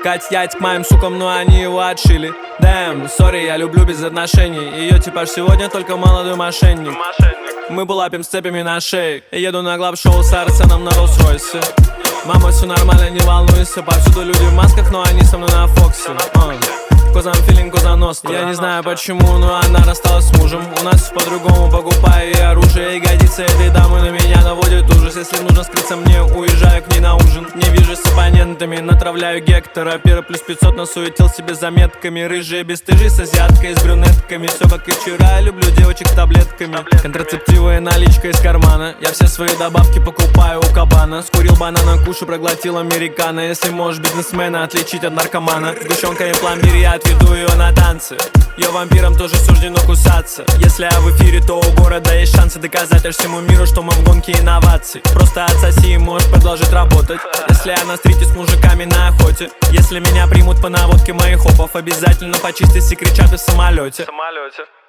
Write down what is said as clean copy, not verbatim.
Кать ять к моим сукам, но они его отшили. Дэм, сори, я люблю без отношений. Ее типаж сегодня только молодой мошенник. Мы булапим с цепями на шее. Еду на глав-шоу с Арсеном на Роллс-Ройсе. Мама, все нормально, не волнуйся. Повсюду люди в масках, но они со мной на Фоксе. Козам филин, коза ностра. Я не знаю почему, но она рассталась с мужем. У нас все по-другому, покупаю ей оружие. Ягодицы этой дамы на меня наводят ужас. Если нужно скрыться мне, уезжаю к ней на ужин. Не вижу с оппонентами, натравляю Гектора. Пира плюс 500 насуетил себе заметками. Рыжие бесстыжие с азиаткой, с брюнетками. Все как и вчера, я люблю девочек с таблетками. Контрацептивы и наличка из кармана. Я все свои добавки покупаю у кабана. Скурил банана, кушу, проглотил американо. Если можешь бизнесмена отличить от наркомана, сгущенка и пломбир, я отведу ее на танцы. Ее вампирам тоже суждено кусаться. Если я в эфире, то у города есть шансы доказать всему миру, что мы в гонке инноваций. Просто отсоси и можешь продолжить работать. Если я на стрите с мужиками на охоте. Если меня примут по наводке моих хопов, обязательно почистить и кричат и в самолете.